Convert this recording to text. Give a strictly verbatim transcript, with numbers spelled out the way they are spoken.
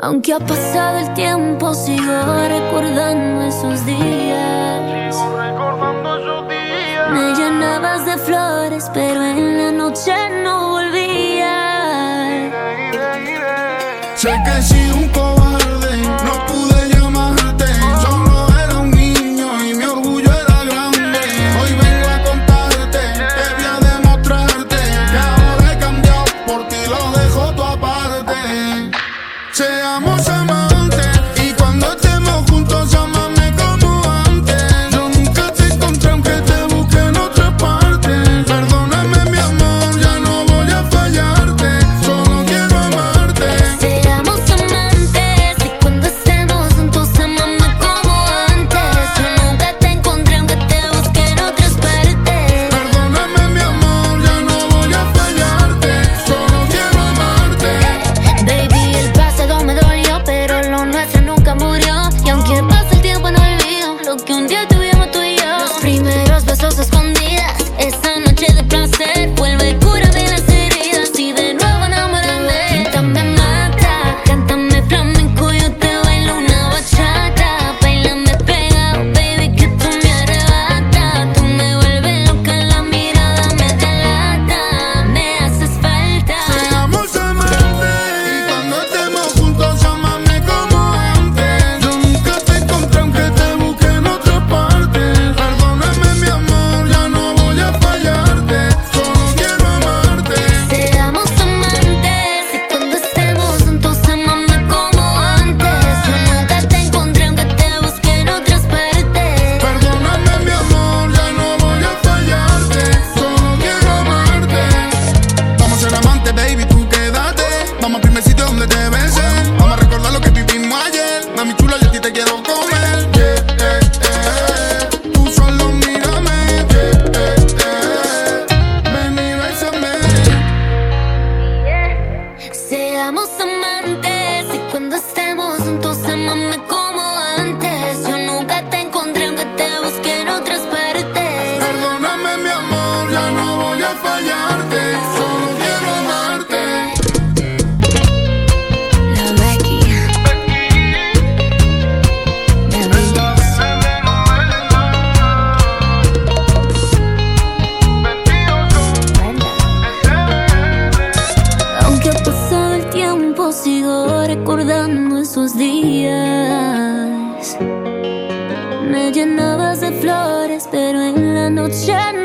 Aunque ha pasado el tiempo, sigo recordando esos días. Sigo recordando esos días. Me llenabas de flores, pero en la noche no volvías. Sé que he sido un cobarde, no pude llamarte. Solo era un niño y mi orgullo era grande. Hoy vengo a contarte, que voy a demostrarte que ahora he cambiado, por ti lo dejo todo aparte. Seamos amantes y cuando estemos juntos, amame como antes. Yo nunca te encontré aunque te busqué en otras partes. Perdóname mi amor, ya no voy a fallarte, solo quiero amarte. Seamos amantes y cuando estemos juntos, amame como antes. Yo nunca te encontré aunque te busqué en otras partes. Perdóname mi amor, ya no voy a fallarte, solo quiero amarte. Baby, el pasado me dolió, pero lo nuestro nunca murió. Y aunque pase el tiempo no olvido lo que un día tuvimos tú y yo. Los primeros besos escondidas, esa noche de placer. Vuelve y cúrame las heridas y de nuevo enamórame. Píntame mata, cántame flamenco, yo te bailo una bachata. Bailame pegado, baby, que tú me arrebatas. Tú me vuelves loca, la mirada me delata. Me haces falta. Seamos amantes y cuando estemos juntos, amame como antes. Yo nunca te encontré aunque te busqué en otras partes. Perdóname mi amor, ya no voy a fallarte, solo quiero amarte. Seamos amantes y cuando estemos juntos, amame como antes. Yo nunca te encontré aunque te busqué en otras partes. Perdóname mi amor, ya no voy a fallarte, solo quiero amarte. Vamos a ser amantes, baby, tú quédate. Vamos al primer sitio donde te besé. Vamos a recordar lo que vivimos ayer. Mami chula, yo a ti te quiero comer. Yeah, eh, eh. Tú solo mírame. Yeah, eh, eh. Ven y bésame. Seamos amantes y cuando estemos juntos, amame como antes. Yo nunca te encontré aunque te busqué en otras partes. Perdóname mi amor, ya no voy a fallarte, solo quiero amarte. La Becky. La Becky. Aunque ha pasado el tiempo, sigo recordando esos días. Me llenabas de flores, pero en la noche